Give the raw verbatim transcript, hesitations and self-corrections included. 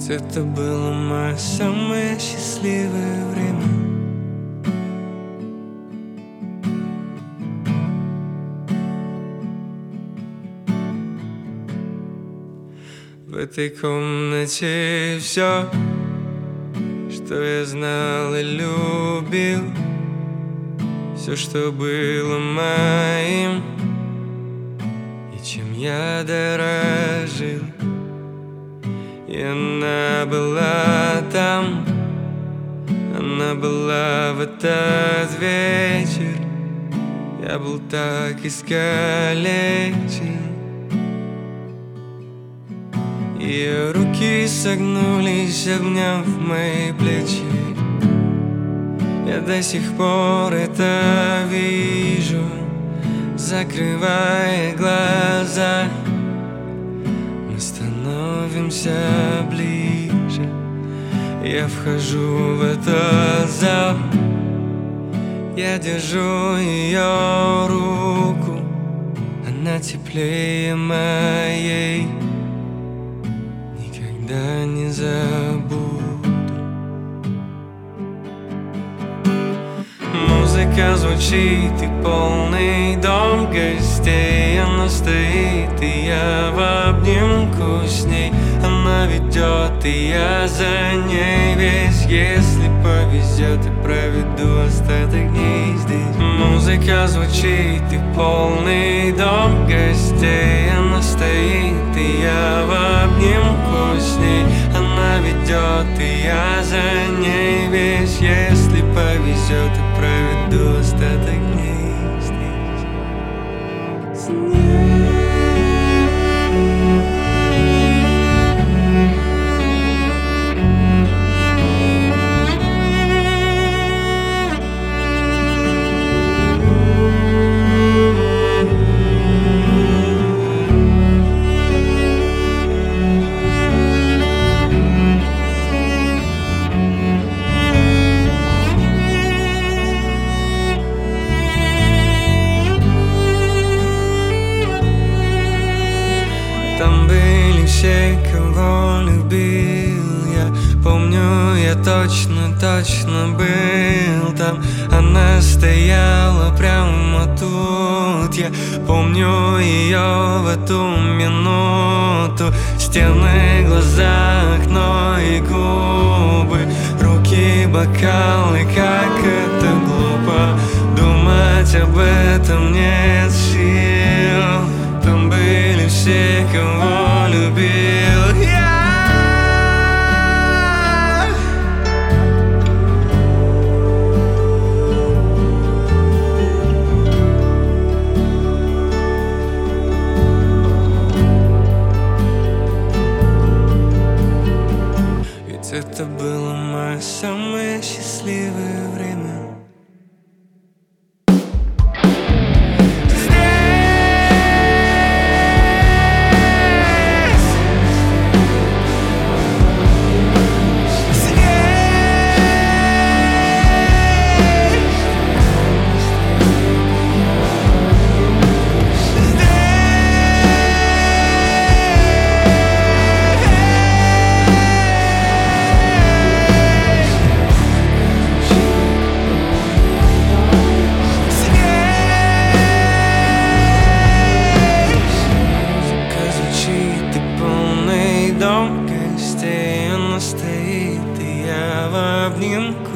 Ведь это было мое самое счастливое время. В этой комнате все, что я знал и любил, все, что было моим и чем я дорожил. И она была там, она была в этот вечер. Я был так искалечен. Ее руки согнулись, обняв мои плечи. Я до сих пор это вижу, закрывая глаза. Мы становимся ближе. Я вхожу в этот зал. Я держу ее руку, она теплее моей. Никогда не забуду. Музыка звучит и полный дом гостей. Она стоит, и я в обнимку с ней. Она ведет, и я за ней весь. Если повезет, и проведу остаток дней здесь. Музыка звучит и полный дом гостей. Она стоит, и я в обнимку с ней. Она ведет, и я за ней весь. Если повезет, и проведу остаток дней здесь с ней. Там были все, кого любил я. Помню, я точно, точно был там. Она стояла прямо тут. Я помню ее в эту минуту. Стены, глаза, окно и губы, руки, бокалы. Как это глупо думать об этом, нет сил. Там были все, кого любил я. Ведь это было мое самое счастливое время. Дом гостей, она стоит, и я в обнимку